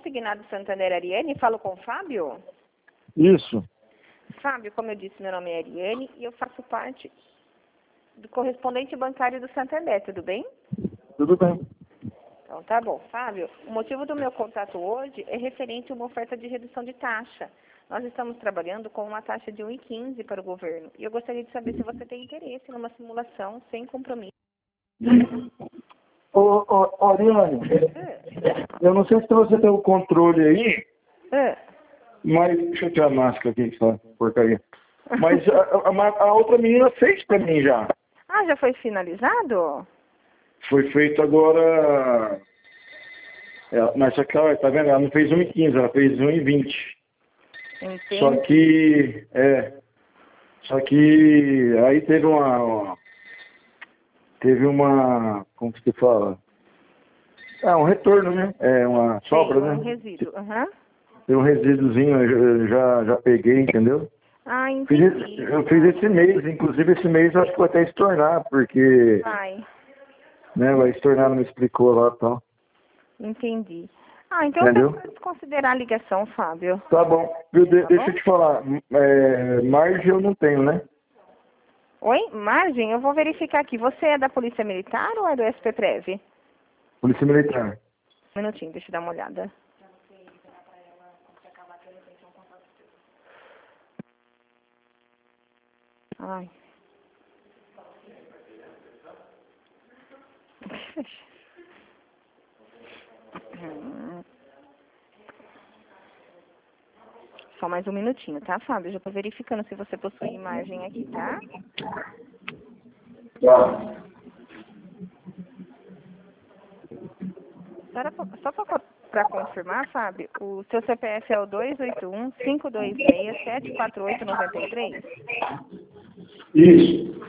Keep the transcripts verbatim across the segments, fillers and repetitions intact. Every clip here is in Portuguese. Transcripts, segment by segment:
consignado Santander Ariane, falo com o Fábio? Isso. Fábio, como eu disse, meu nome é Ariane e eu faço parte do correspondente bancário do Santander, tudo bem? Tudo bem. Então tá bom. Fábio, o motivo do meu contato hoje é referente a uma oferta de redução de taxa. Nós estamos trabalhando com uma taxa de um vírgula quinze para o governo e eu gostaria de saber se você tem interesse numa simulação sem compromisso. Ô, ô, Ariane, eu não sei se você tem o controle aí, É. mas deixa eu tirar a máscara aqui, essa porcaria. Mas a, a, a outra menina fez pra mim já. Ah, já foi finalizado? Foi feito agora. Ela, mas só que ela, tá vendo? Ela não fez um vírgula quinze, ela fez um vírgula vinte. Entendi. Só que. É. Só que aí teve uma. uma teve uma. Como que se fala? É um retorno, né? É uma sobra, Tem um né? resíduo. Uhum. Tem um resíduozinho, eu já, já peguei, entendeu? Ah, Fiz entendi. esse- eu fiz esse mês, inclusive esse mês eu acho que vou até estornar, porque, Vai. né, vai estornar, não me explicou lá e tal. Entendi. Ah, então eu Entendeu? peço para desconsiderar a ligação, Fábio. Tá bom. Viu, de- Tá deixa bom? eu te falar, é, margem eu não tenho, né? Oi? Margem, eu vou verificar aqui. Você é da Polícia Militar ou é do S P Prev? Polícia Militar. Um minutinho, deixa eu dar uma olhada. Ai. Hum. Só mais um minutinho, tá, Fábio? Já tô verificando se você possui imagem aqui, tá? Tá. Só para confirmar, Fábio, o seu C P F é o dois oito um, cinco dois seis, sete quatro oito nove três? Isso.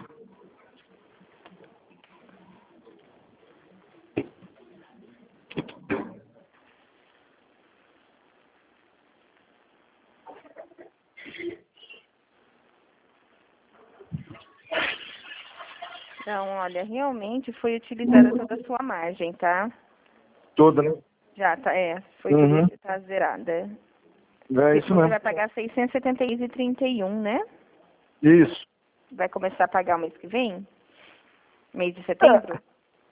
Então, olha, realmente foi utilizada toda a sua margem, tá? Toda, né? Já, tá, é, foi Uhum. tudo, tá zerada. É isso Você mesmo. vai pagar seiscentos e setenta e seis reais e trinta e um, né? Isso. Vai começar a pagar o mês que vem? Mês de setembro?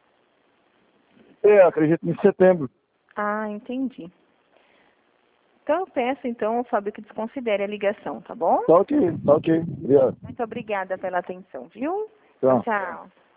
É, é acredito em setembro. Ah, entendi. Então eu peço, então, Fábio, que desconsidere a ligação, tá bom? Tá ok, tá ok. Obrigado. Muito obrigada pela atenção, viu? Tchau. Tchau.